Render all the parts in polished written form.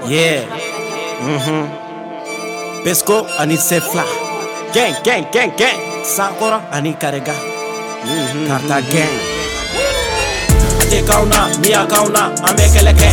Yeah. Pesco ani Sefla. Gang, gang, gang, gang. Sakura ani Karega. Karta gang. Ate kauna, mia kauna, amekeleke.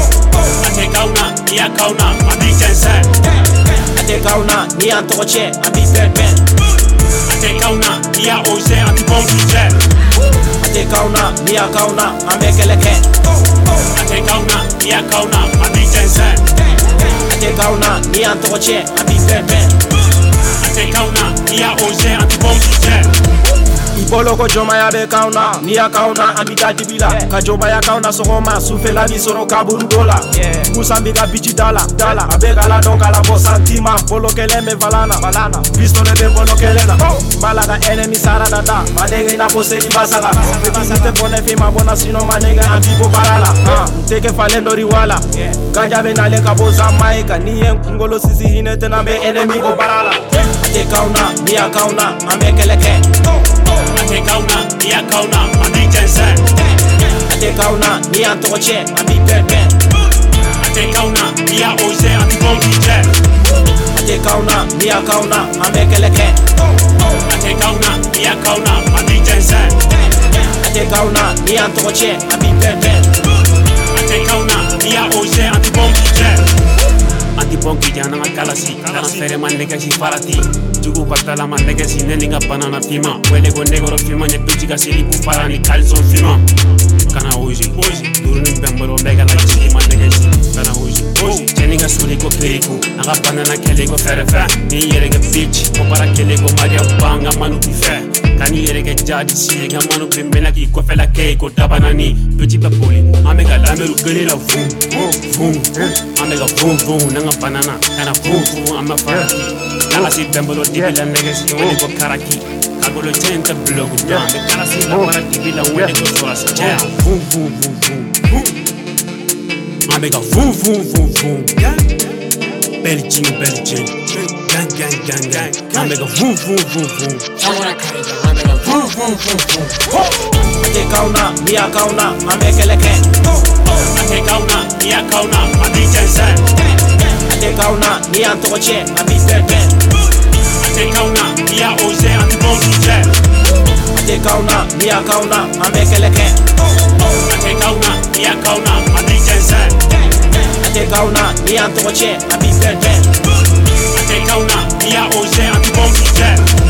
Ate kauna, mia kauna, ami jensen. Ate kauna, mia antoche, ami perpen. Ate kauna, mia oze, anti bonjuje. Ate kauna, mia kauna, amekeleke. Ate kauna, mia kauna, ami jensen. Ate kauna, mia antoche, ami perpen. Ate kauna, mia oze, anti bonjuje. Ibolo ko joma ya be kauna, niya kauna ambika dibila. Ka joma ya kauna sogoma, sufela ni soro kaburu dola. Kusambika bichi dala, abega la donka la bo santima. Bolo kele me valana, pistole be bolo kele na. Malaga enemy sara dada, madege na pose di basaga. Bebisite bone fima bona sino manega ambibo parala. Teke falendo riwala, ganja be na leka boza maika. Niye ngolo sisi hinete na be enemy go parala. Ate kauna, niya kauna, amekeleke. Ate kauna, mia kauna, ami jensen. Ate kauna, mia antoche, ami perpen. Ate kauna, mia oze, anti bonjuje. Ate kauna, mia kauna, amekeleke. Ate kauna, mia kauna, ami jensen. Ate kauna, mia antoche, ami perpen. Ate kauna, mia oze, anti bonjuje. Anti bonjuje na kalasi, kana fere man nega si farati. Jugu patala man nega si nelinga banana fima. Wele go negoro fima nye pichi ka sili pu parani kalson fima. Kana oji, duruni bembaro mega la chiki man nega si. Kana oji, cheninga suri go periku. Naga banana kele go fere fe. Ni yere ge bitch, ko para kele go maria banga manu bife. Kani yere ge jadi si ga manu bimbela ki ko fela ke ko dabanani. Petit papoli, amega lameru gele la vum, vum, amega vum vum nanga banana. Kana vum vum amma farati. Kala si bembalo dibila nega si wele go karaki. Kagolo tenta blogu dambe. Kala si la para dibila wele go soas jam. Vum vum vum vum. Amega vum vum vum vum. Belgium, gang gang gang gang. Amega vum vum vum vum. Amega vum vum vum vum. Ate kauna, mia kauna, amekeleke. Ate kauna, mia kauna, ami jensen. Ate kauna, mia antoche, ami perpen. Ate kauna, mia oze, anti bonjuje. Ate kauna, mia kauna, amekeleke. Ate kauna, mia kauna, ami jensen. Ate kauna, mia antoche, ami perpen. Ate kauna, mia oze, anti bonjuje.